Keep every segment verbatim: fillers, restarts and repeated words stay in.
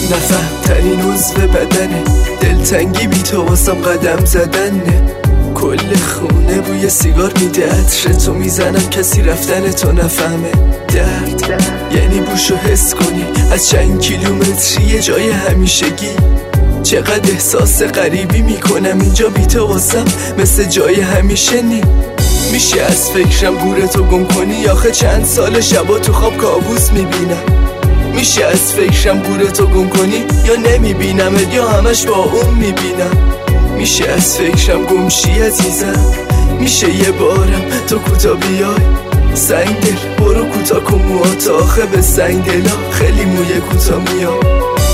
نفهمترین عضو بدنه، دلتنگی بی تو واسم قدم زدنه. کل خونه بوی سیگار میده، عطر تو میزنم کسی رفتن تو نفهمه. درد یعنی بوشو حس کنی از چند کیلومتری یه جای همیشگی. چقدر احساس غریبی میکنم اینجا بی تو واسم مثل جای همیشه نی. میشه از فکرم گورتو گم کنی؟ آخه چند سال شبا تو خواب کابوس میبینم. میشه از فکرم گورتو گم کنی؟ یا نمیبینمت یا همش با اون میبینم. میشه از فکرم گمشی عزیزم؟ میشه یه بارم تو کوتا بیای؟ سنگ دل برو کوتا کن موهات، آخه به سنگ دلا خیلی موی کوتا میاد.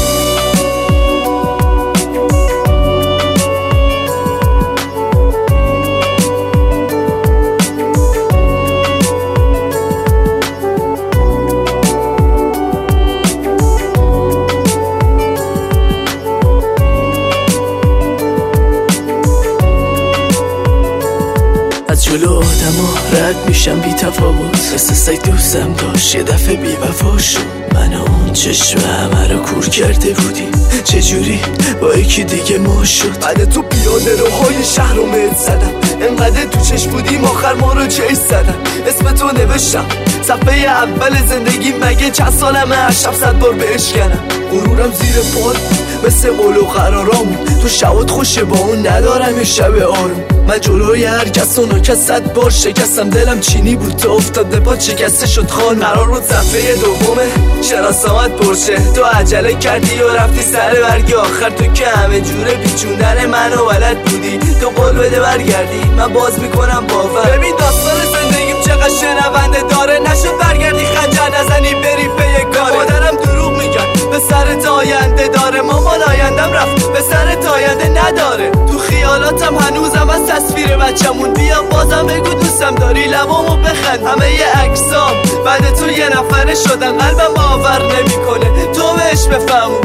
از جلو آدما رد میشم بی تفاوت، مثل سگ دوستم داشت یه دفعه بی وفا شد. من اون چشم همه رو کور کرده بودیم، چجوری با یکی دیگه ما شد. بعد تو پیاده روهای شهر رو مت زدم، انقدر تو چشم بودیم آخر ما رو چش زدن. اسم تو نوشتم صفحه اول زندگی، مگه چند سالمه هر شب صد بار بشکنم. غرورم زیر پاد مثل قول و قرارامون، تو شبات خوشه با اون ندارم یه شب آروم. من جلوی هر کس و ناکس صد بار شکستم، دلم چینی بود تو افتاد به پا شکسته شد خان. قرار بود صفحه دومه شناسامت پرشه، تو عجله کردی و رفتی سر برگی آخر. تو که همه جوره پیچوندن منو بلد بودی، تو قول بده برگردی من باز میکنم باور. ببین داستان زندگیم چقدر شنونده داره، نشد برگردی خنجر نزنی بری پی کاره. مادرم دروغ میگن به سرت آینده داره، مامان آیندم رفت به سرت آینده نداره. تو خیالاتم هنوزم از تصویر بچمون، بیا بازم بگو دوستم داری لبامو بخند. همه ی عکسام بعد تو یه نفره شدن، قلبم باور نمیکنه تو بهش بفهمون.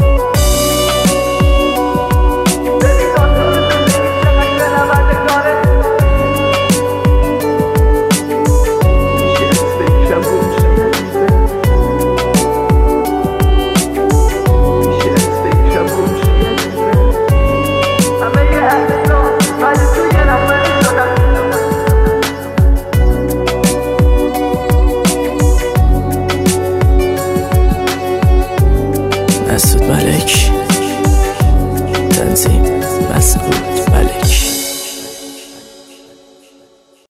مسعود ملک، تنظیم مسعود ملک.